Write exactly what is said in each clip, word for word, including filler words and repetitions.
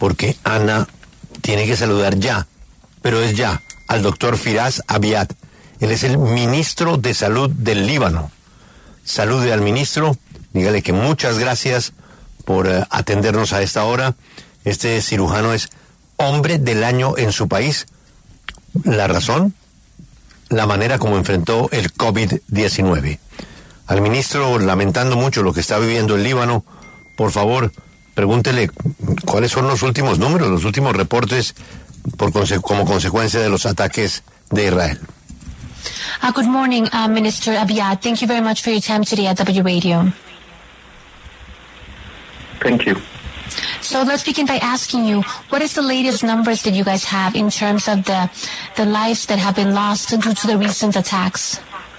porque Ana tiene que saludar ya, pero es ya, al doctor Firas Abiad. Él es el ministro de Salud del Líbano. Salude al ministro, dígale que muchas gracias por uh, atendernos a esta hora. Este cirujano es hombre del año en su país. ¿La razón? La manera como enfrentó el COVID diecinueve. Al ministro, lamentando mucho lo que está viviendo el Líbano, por favor, pregúntele cuáles son los últimos números, los últimos reportes por conse- como consecuencia de los ataques de Israel. Uh, good morning, uh, Minister Abiad. Thank you very much for your time today at W Radio. Thank you. So let's begin by asking you, what is the latest numbers that you guys have in terms of the the lives that have been lost due to the recent attacks?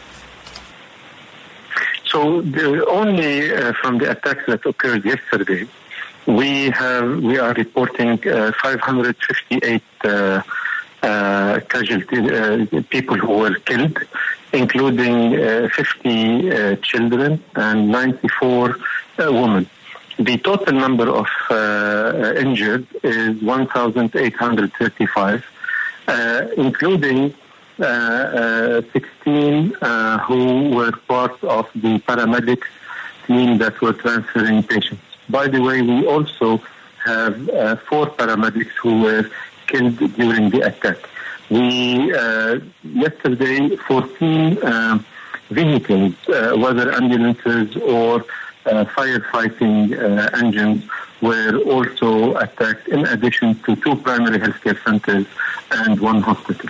So the, only uh, from the attacks that occurred yesterday, we have we are reporting uh, five hundred fifty-eight uh, uh, casualties, uh, people who were killed, including uh, fifty uh, children and ninety-four uh, women. The total number of uh, injured is one thousand eight hundred thirty-five, uh, including uh, uh, sixteen uh, who were part of the paramedics team that were transferring patients. By the way, we also have uh, four paramedics who were killed during the attack. We, uh, yesterday, fourteen uh, vehicles, uh, whether ambulances or Uh, firefighting uh, engines, were also attacked, in addition to two primary healthcare centers and one hospital.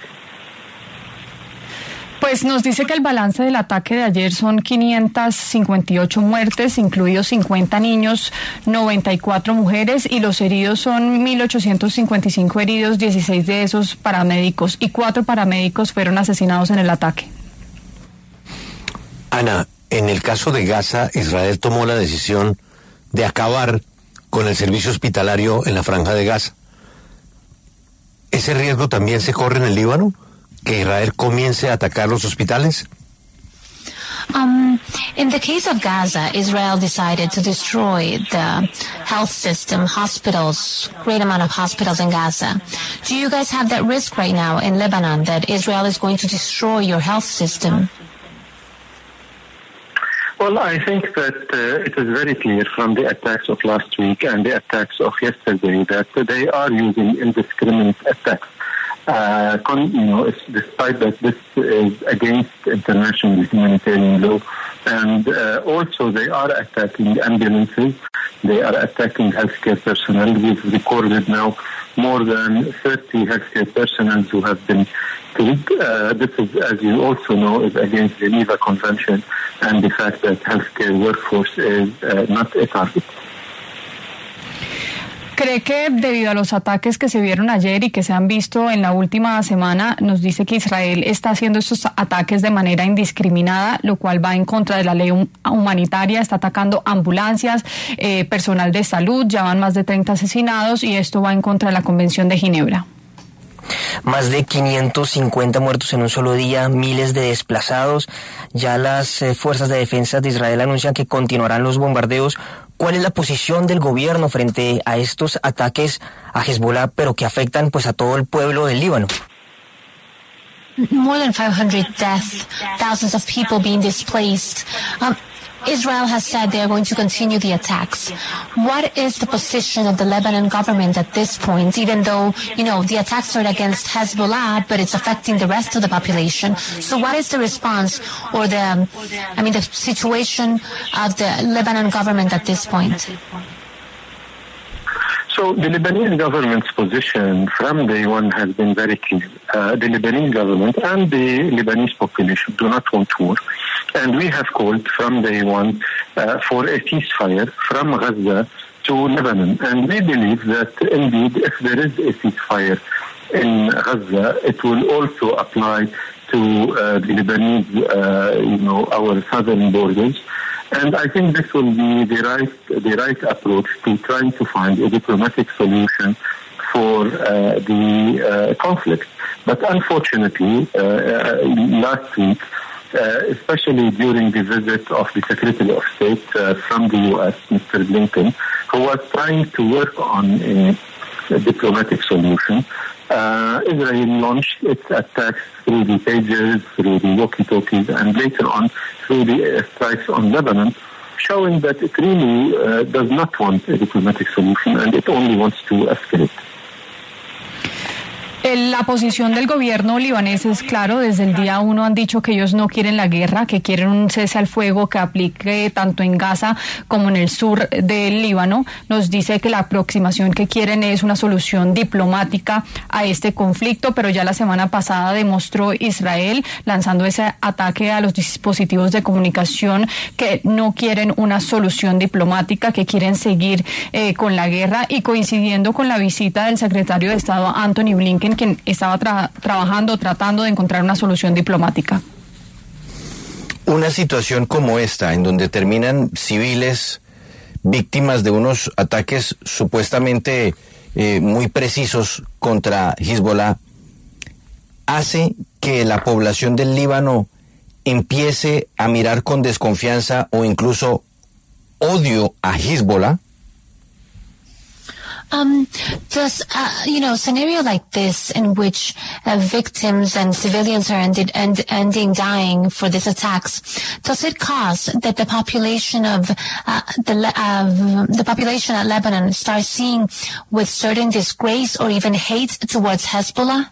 Pues nos dice que el balance del ataque de ayer son quinientas cincuenta y ocho muertes, incluidos cincuenta niños, noventa y cuatro mujeres, y los heridos son mil ochocientos cincuenta y cinco heridos, dieciséis de esos paramédicos, y cuatro paramédicos fueron asesinados en el ataque. Ana, en el caso de Gaza, Israel tomó la decisión de acabar con el servicio hospitalario en la franja de Gaza. ¿Ese riesgo también se corre en el Líbano? ¿Que Israel comience a atacar los hospitales? Um, in the case of Gaza, Israel decided to destroy the health system, hospitals, great amount of hospitals in Gaza. Do you guys have that risk right now in Lebanon, that Israel is going to destroy your health system? Well, I think that uh, it is very clear from the attacks of last week and the attacks of yesterday that they are using indiscriminate attacks. Uh, con- you know, despite that this is against international humanitarian law, and uh, also they are attacking ambulances, they are attacking healthcare personnel. We've recorded now more than thirty healthcare personnel who have been killed. Uh, this is, as you also know, is against the Geneva Convention and the fact that healthcare workforce is uh, not a target. ¿Cree que debido a los ataques que se vieron ayer y que se han visto en la última semana, nos dice que Israel está haciendo estos ataques de manera indiscriminada, lo cual va en contra de la ley humanitaria, está atacando ambulancias, eh, personal de salud, ya van más de treinta asesinados y esto va en contra de la Convención de Ginebra? Más de quinientos cincuenta muertos en un solo día, miles de desplazados. Ya las eh, fuerzas de defensa de Israel anuncian que continuarán los bombardeos. ¿Cuál es la posición del gobierno frente a estos ataques a Hezbollah, pero que afectan pues a todo el pueblo del Líbano? More than five hundred deaths, thousands of people being displaced. Um, Israel has said they are going to continue the attacks. What is the position of the Lebanon government at this point, even though, you know, the attacks are against Hezbollah, but it's affecting the rest of the population? So what is the response or the, I mean, the situation of the Lebanon government at this point? So the Lebanese government's position from day one has been very clear. Uh, the Lebanese government and the Lebanese population do not want war. And we have called from day one uh, for a ceasefire from Gaza to Lebanon. And we believe that indeed if there is a ceasefire in Gaza, it will also apply to uh, the Lebanese, uh, you know, our southern borders. And I think this will be the right, the right approach to trying to find a diplomatic solution for uh, the uh, conflict. But unfortunately, uh, uh, last week, uh, especially during the visit of the Secretary of State uh, from the U S, Mister Blinken, who was trying to work on a a diplomatic solution. Uh, Israel launched its attacks through the pages, through the walkie-talkies, and later on through the uh, strikes on Lebanon, showing that it really uh, does not want a diplomatic solution and it only wants to escalate. La posición del gobierno libanés es claro, desde el día uno han dicho que ellos no quieren la guerra, que quieren un cese al fuego que aplique tanto en Gaza como en el sur del Líbano. Nos dice que la aproximación que quieren es una solución diplomática a este conflicto, pero ya la semana pasada demostró Israel, lanzando ese ataque a los dispositivos de comunicación, que no quieren una solución diplomática, que quieren seguir eh, con la guerra, y coincidiendo con la visita del secretario de Estado Anthony Blinken, quien estaba tra- trabajando, tratando de encontrar una solución diplomática. Una situación como esta, en donde terminan civiles víctimas de unos ataques supuestamente eh, muy precisos contra Hezbollah, hace que la población del Líbano empiece a mirar con desconfianza o incluso odio a Hezbollah. Um, does, uh, you know, scenario like this in which uh, victims and civilians are ended, end, ending dying for these attacks, does it cause that the population of uh, the uh, the population of Lebanon starts seeing with certain disgrace or even hate towards Hezbollah?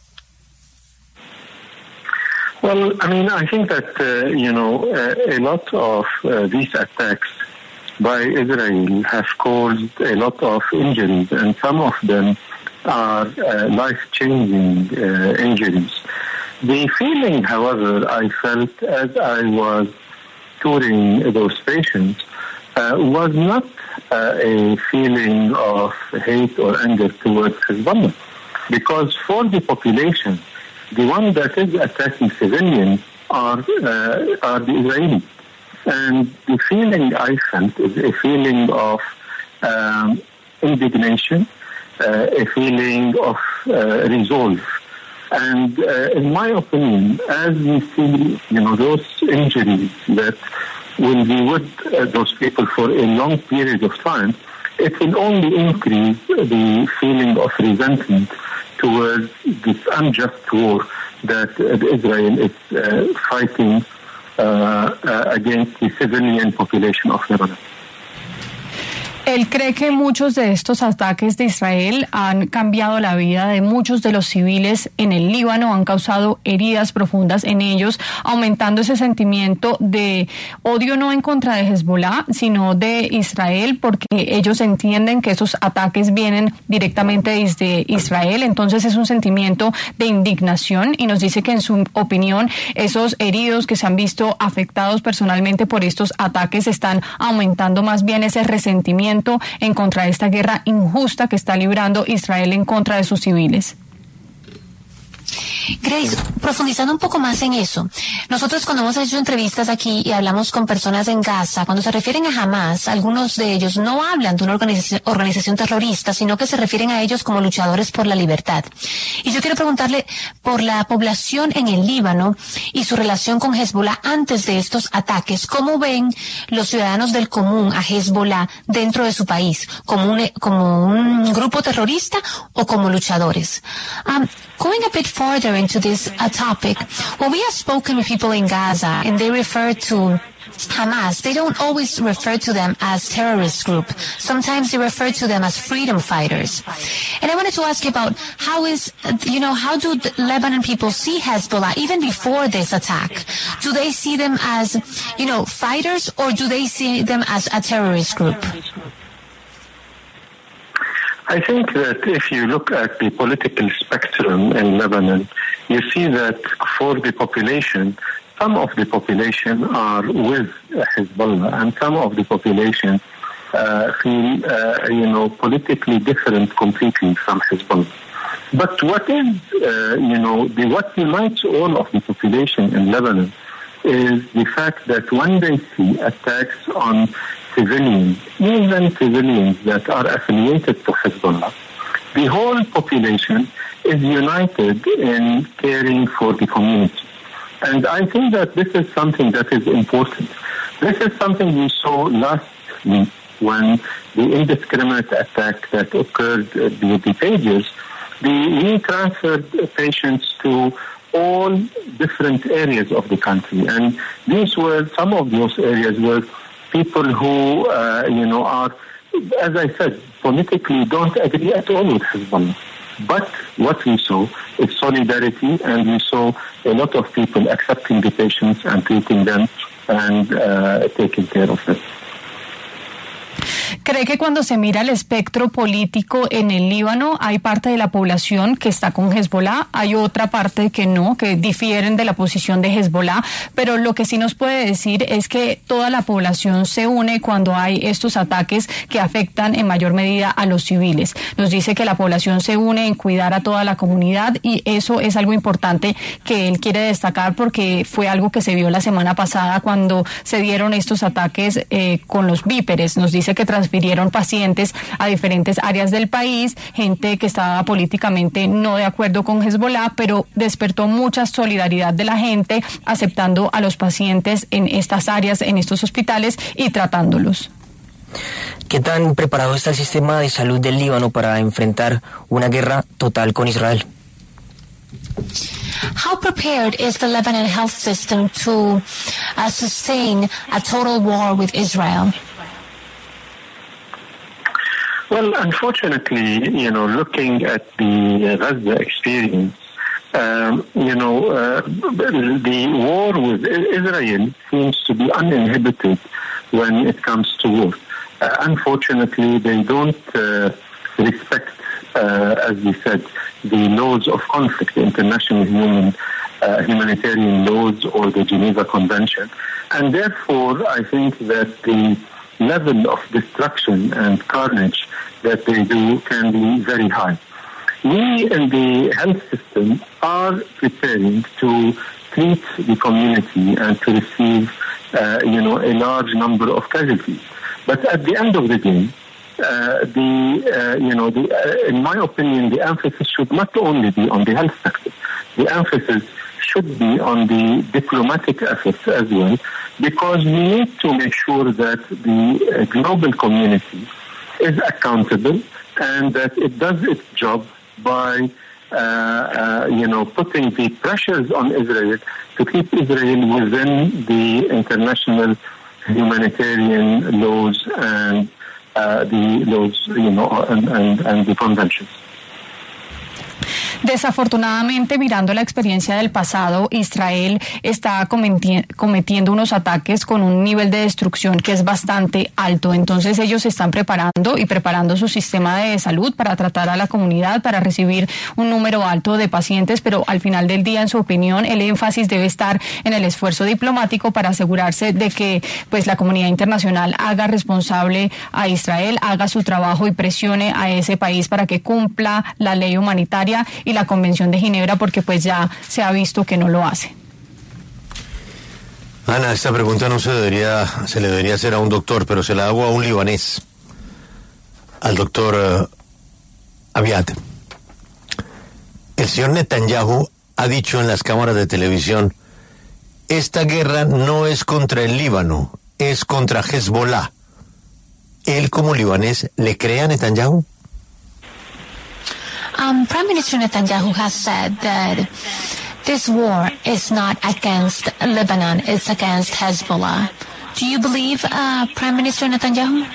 Well, I mean, I think that, uh, you know, uh, a lot of uh, these attacks by Israel have caused a lot of injuries, and some of them are uh, life-changing uh, injuries. The feeling, however, I felt as I was touring those patients uh, was not uh, a feeling of hate or anger towards Hezbollah, because for the population, the one that is attacking civilians are uh, are the Israelis. And the feeling I felt is a feeling of um, indignation, uh, a feeling of uh, resolve. And uh, in my opinion, as we see, you know, those injuries that will be with uh, those people for a long period of time, it will only increase the feeling of resentment towards this unjust war that uh, Israel is uh, fighting Uh, uh, against the civilian population of Lebanon. Él cree que muchos de estos ataques de Israel han cambiado la vida de muchos de los civiles en el Líbano, han causado heridas profundas en ellos, aumentando ese sentimiento de odio no en contra de Hezbollah, sino de Israel, porque ellos entienden que esos ataques vienen directamente desde Israel. Entonces es un sentimiento de indignación, y nos dice que en su opinión esos heridos que se han visto afectados personalmente por estos ataques están aumentando más bien ese resentimiento en contra de esta guerra injusta que está librando Israel en contra de sus civiles. Grace, profundizando un poco más en eso, nosotros cuando hemos hecho entrevistas aquí y hablamos con personas en Gaza, cuando se refieren a Hamas, algunos de ellos no hablan de una organización, organización terrorista, sino que se refieren a ellos como luchadores por la libertad. Y yo quiero preguntarle por la población en el Líbano y su relación con Hezbollah antes de estos ataques. ¿Cómo ven los ciudadanos del común a Hezbollah dentro de su país? ¿Como un, como un grupo terrorista o como luchadores? Um, going a bit further into this uh, topic, well, we have spoken with people in Gaza, and they refer to Hamas. They don't always refer to them as terrorist group. Sometimes they refer to them as freedom fighters. And I wanted to ask you about how is, you know, how do the Lebanon people see Hezbollah even before this attack? Do they see them as, you know, fighters, or do they see them as a terrorist group? I think that if you look at the political spectrum in Lebanon, you see that for the population, some of the population are with Hezbollah, and some of the population uh, feel, uh, you know, politically different completely from Hezbollah. But what is, uh, you know, the, what unites all of the population in Lebanon is the fact that when they see attacks on civilians, even civilians that are affiliated to Hezbollah, the whole population is united in caring for the community. And I think that this is something that is important. This is something we saw last week when the indiscriminate attack that occurred uh, with the pages, the, we transferred patients to all different areas of the country. And these were, some of those areas were people who, uh, you know, are, as I said, politically don't agree at all with Hezbollah. But what we saw is solidarity, and we saw a lot of people accepting the patients and treating them and uh, taking care of them. ¿Cree que cuando se mira el espectro político en el Líbano hay parte de la población que está con Hezbollah, hay otra parte que no, que difieren de la posición de Hezbollah, pero lo que sí nos puede decir es que toda la población se une cuando hay estos ataques que afectan en mayor medida a los civiles? Nos dice que la población se une en cuidar a toda la comunidad, y eso es algo importante que él quiere destacar, porque fue algo que se vio la semana pasada cuando se dieron estos ataques eh, con los víperes. Nos dice que transfirieron pacientes a diferentes áreas del país, gente que estaba políticamente no de acuerdo con Hezbollah, pero despertó mucha solidaridad de la gente aceptando a los pacientes en estas áreas, en estos hospitales, y tratándolos. ¿Qué tan preparado está el sistema de salud del Líbano para enfrentar una guerra total con Israel? How prepared is the Lebanon health system to uh, sustain a total war with Israel? Well, unfortunately, you know, looking at the Gaza experience, um, you know, uh, the war with Israel seems to be uninhibited when it comes to war. Uh, unfortunately, they don't uh, respect, uh, as we said, the laws of conflict, the international human uh, humanitarian laws or the Geneva Convention. And therefore, I think that the level of destruction and carnage that they do can be very high. We in the health system are preparing to treat the community and to receive, uh, you know, a large number of casualties. But at the end of the day, uh, the, uh, you know, the, uh, in my opinion, the emphasis should not only be on the health sector. The emphasis should be on the diplomatic efforts as well, because we need to make sure that the uh, global community is accountable and that it does its job by, uh, uh, you know, putting the pressures on Israel to keep Israel within the international humanitarian laws and uh, the laws, you know, and, and, and the conventions. Desafortunadamente, mirando la experiencia del pasado, Israel está cometiendo unos ataques con un nivel de destrucción que es bastante alto. Entonces ellos se están preparando y preparando su sistema de salud para tratar a la comunidad, para recibir un número alto de pacientes, pero al final del día, en su opinión, el énfasis debe estar en el esfuerzo diplomático para asegurarse de que pues la comunidad internacional haga responsable a Israel, haga su trabajo y presione a ese país para que cumpla la ley humanitaria y la Convención de Ginebra, porque pues ya se ha visto que no lo hace. Ana, esta pregunta no se debería, se le debería hacer a un doctor, pero se la hago a un libanés, al doctor uh, Abiad. El señor Netanyahu ha dicho en las cámaras de televisión: esta guerra no es contra el Líbano, es contra Hezbollah. ¿Él como libanés le cree a Netanyahu? Um, Prime Minister Netanyahu has said that this war is not against Lebanon, it's against Hezbollah. Do you believe uh, Prime Minister Netanyahu?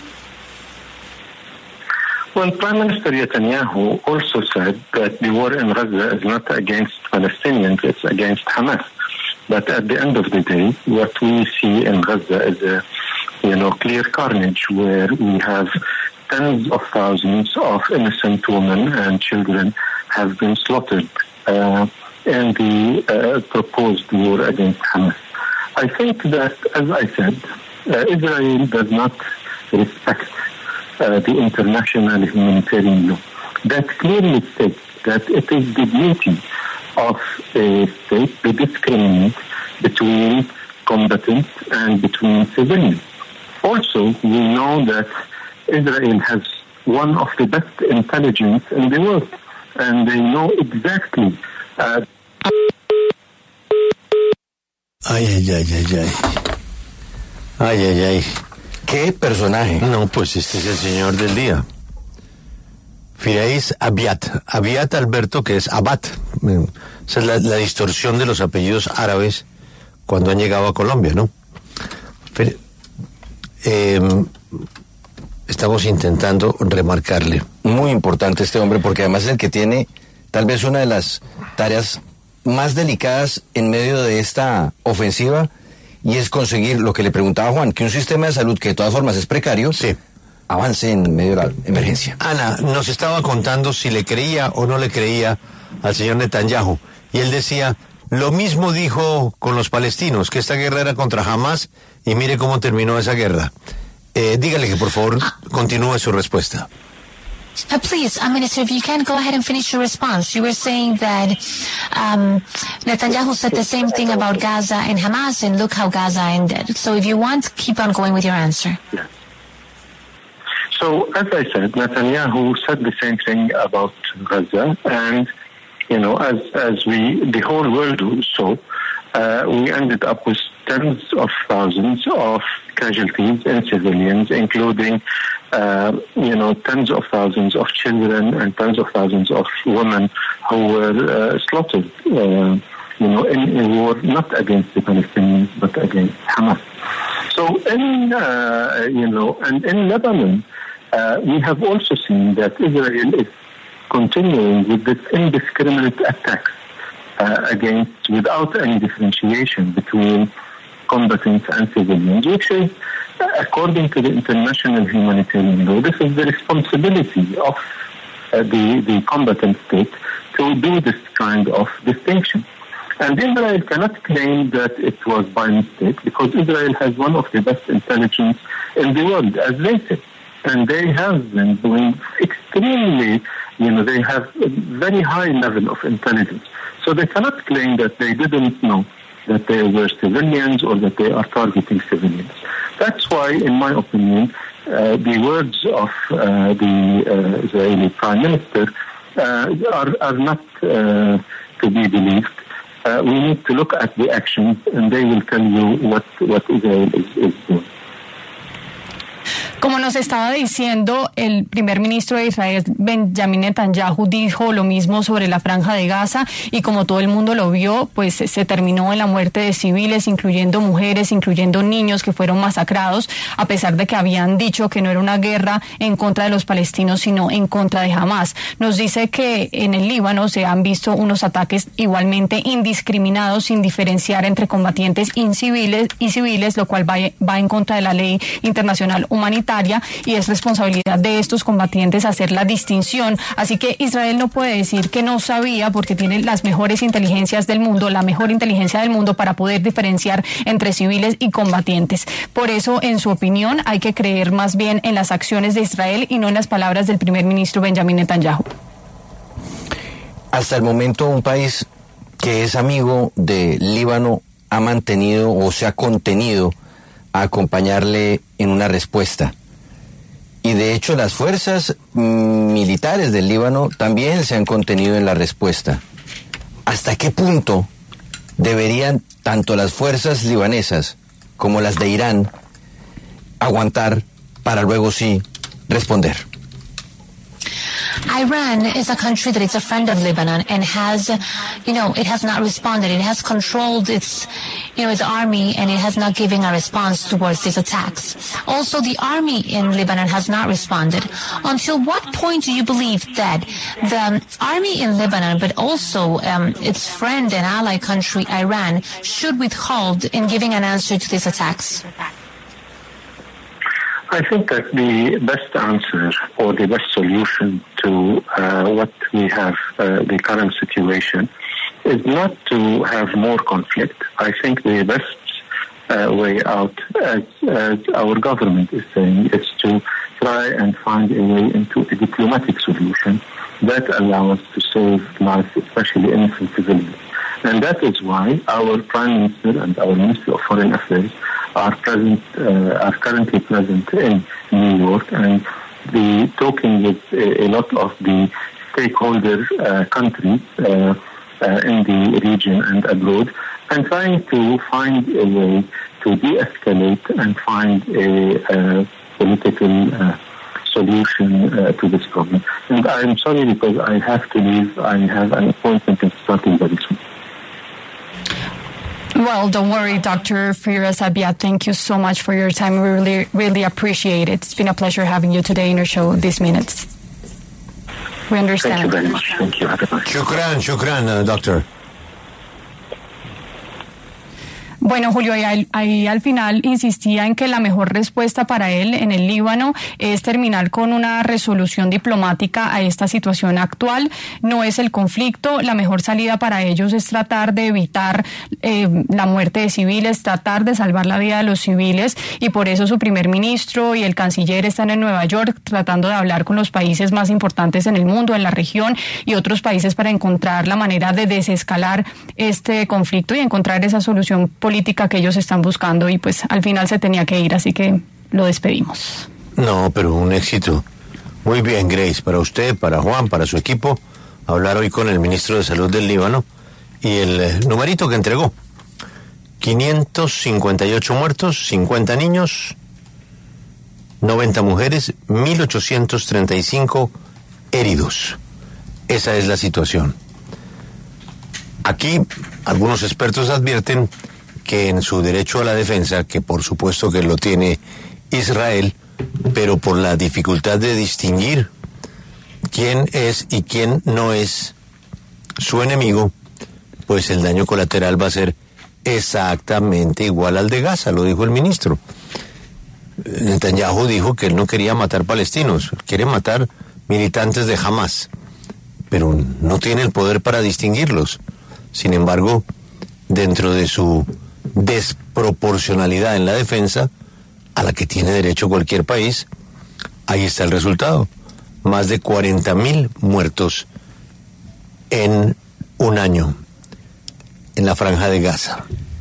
Well, Prime Minister Netanyahu also said that the war in Gaza is not against Palestinians, it's against Hamas. But at the end of the day, what we see in Gaza is a, you know, clear carnage where we have tens of thousands of innocent women and children have been slaughtered uh, in the uh, proposed war against Hamas. I think that, as I said, uh, Israel does not respect uh, the international humanitarian law. That clearly states that it is the duty of a state to discriminate between combatants and between civilians. Also, we know that Israel has one of the best intelligence in the world, and they know exactly. Uh... Ay, ay, ay, ay, ay. Ay, ay, ay. ¿Qué personaje? No, pues este es el señor del día. Firais Abiat. Abiat Alberto, que es Abad. Esa es la, la distorsión de los apellidos árabes cuando han llegado a Colombia, ¿no? Pero, eh, estamos intentando remarcarle. Muy importante este hombre, porque además es el que tiene tal vez una de las tareas más delicadas en medio de esta ofensiva, y es conseguir lo que le preguntaba Juan, que un sistema de salud que de todas formas es precario, sí, avance en medio de la emergencia. Ana nos estaba contando si le creía o no le creía al señor Netanyahu, y él decía, lo mismo dijo con los palestinos, que esta guerra era contra Hamas, y mire cómo terminó esa guerra. Eh, dígale que por favor continúe su respuesta. Uh, please, uh, Minister, if you can go ahead and finish your response. You were saying that um, Netanyahu said the same thing about Gaza and Hamas, and look how Gaza ended. So if you want, keep on going with your answer. Yes. So, as I said, Netanyahu said the same thing about Gaza, and, you know, as, as we, the whole world saw, uh, we ended up with tens of thousands of casualties and civilians, including, uh, you know, tens of thousands of children and tens of thousands of women who were uh, slaughtered, uh, you know, in a war not against the Palestinians but against Hamas. So, in, uh, you know, and in Lebanon, uh, we have also seen that Israel is continuing with this indiscriminate attacks uh, against, without any differentiation between combatants and civilians, which is, according to the international humanitarian law, this is the responsibility of uh, the, the combatant state to do this kind of distinction. And Israel cannot claim that it was by mistake, because Israel has one of the best intelligence in the world, as they say. And they have been doing extremely, you know, they have a very high level of intelligence. So they cannot claim that they didn't know that they were civilians or that they are targeting civilians. That's why, in my opinion, uh, the words of uh, the uh, Israeli Prime Minister uh, are, are not uh, to be believed. Uh, we need to look at the actions, and they will tell you what, what Israel is, is doing. Como nos estaba diciendo, el primer ministro de Israel, Benjamin Netanyahu, dijo lo mismo sobre la Franja de Gaza, y como todo el mundo lo vio, pues se terminó en la muerte de civiles, incluyendo mujeres, incluyendo niños que fueron masacrados, a pesar de que habían dicho que no era una guerra en contra de los palestinos, sino en contra de Hamas. Nos dice que en el Líbano se han visto unos ataques igualmente indiscriminados, sin diferenciar entre combatientes y civiles, y civiles, lo cual va, va en contra de la ley internacional humanitaria, y es responsabilidad de estos combatientes hacer la distinción. Así que Israel no puede decir que no sabía, porque tiene las mejores inteligencias del mundo, la mejor inteligencia del mundo para poder diferenciar entre civiles y combatientes. Por eso, en su opinión, hay que creer más bien en las acciones de Israel y no en las palabras del primer ministro Benjamin Netanyahu. Hasta el momento, un país que es amigo de Líbano ha mantenido o se ha contenido a acompañarle en una respuesta. Y de hecho las fuerzas militares del Líbano también se han contenido en la respuesta. ¿Hasta qué punto deberían tanto las fuerzas libanesas como las de Irán aguantar para luego sí responder? Iran is a country that is a friend of Lebanon and has, you know, it has not responded. It has controlled its, you know, its army, and it has not given a response towards these attacks. Also, the army in Lebanon has not responded. Until what point do you believe that the army in Lebanon, but also um, its friend and ally country, Iran, should withhold in giving an answer to these attacks? I think that the best answer or the best solution to uh, what we have, uh, the current situation, is not to have more conflict. I think the best uh, way out, as, as our government is saying, is to try and find a way into a diplomatic solution that allows us to save lives, especially innocent civilians. And that is why our Prime Minister and our Minister of Foreign Affairs are present, uh, are currently present in New York, and the talking with a, a lot of the stakeholder uh, countries uh, uh, in the region and abroad, and trying to find a way to de-escalate and find a, a political uh, solution uh, to this problem. And I'm sorry because I have to leave. I have an appointment and starting very soon. Well, don't worry, Doctor Firas Abiad. Thank you so much for your time. We really, really appreciate it. It's been a pleasure having you today in our show, These Minutes. We understand. Thank you very much. Thank you. Shukran, shukran, uh, doctor. Bueno, Julio, ahí, ahí al final insistía en que la mejor respuesta para él en el Líbano es terminar con una resolución diplomática a esta situación actual. No es el conflicto, la mejor salida para ellos es tratar de evitar eh, la muerte de civiles, tratar de salvar la vida de los civiles, y por eso su primer ministro y el canciller están en Nueva York tratando de hablar con los países más importantes en el mundo, en la región y otros países para encontrar la manera de desescalar este conflicto y encontrar esa solución política política que ellos están buscando, y pues al final se tenía que ir, así que lo despedimos. No, pero un éxito. Muy bien, Grace, para usted, para Juan, para su equipo, hablar hoy con el ministro de Salud del Líbano y el eh, numerito que entregó. quinientos cincuenta y ocho muertos, cincuenta niños, noventa mujeres, mil ochocientos treinta y cinco heridos. Esa es la situación. Aquí algunos expertos advierten que en su derecho a la defensa, que por supuesto que lo tiene Israel, pero por la dificultad de distinguir quién es y quién no es su enemigo, pues el daño colateral va a ser exactamente igual al de Gaza, lo dijo el ministro. Netanyahu dijo que él no quería matar palestinos, quiere matar militantes de Hamas, pero no tiene el poder para distinguirlos. Sin embargo, dentro de su desproporcionalidad en la defensa, a la que tiene derecho cualquier país, ahí está el resultado. Más de cuarenta mil muertos en un año en la Franja de Gaza.